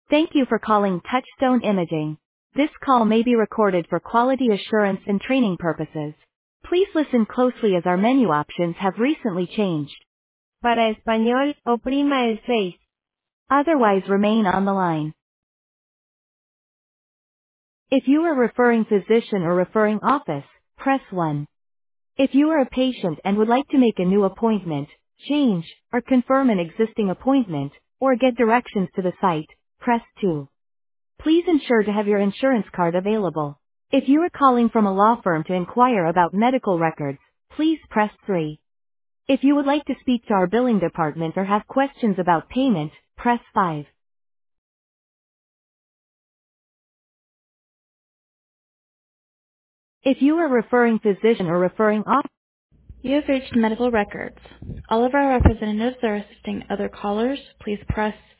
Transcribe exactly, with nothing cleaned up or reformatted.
Thank you for calling Touchstone Imaging. This call may be recorded for quality assurance and training purposes. Please listen closely as our menu options have recently changed. Para español, oprima el seis. Otherwise remain on the line. If you are referring physician or referring office, press one. If you are a patient and would like to make a new appointment, change, or confirm an existing appointment, or get directions to the site, press two. Please ensure to have your insurance card available. If you are calling from a law firm to inquire about medical records, please press three. If you would like to speak to our billing department or have questions about payment, press five. If you are referring physician or referring office, you have reached medical records. All of our representatives are assisting other callers. Please press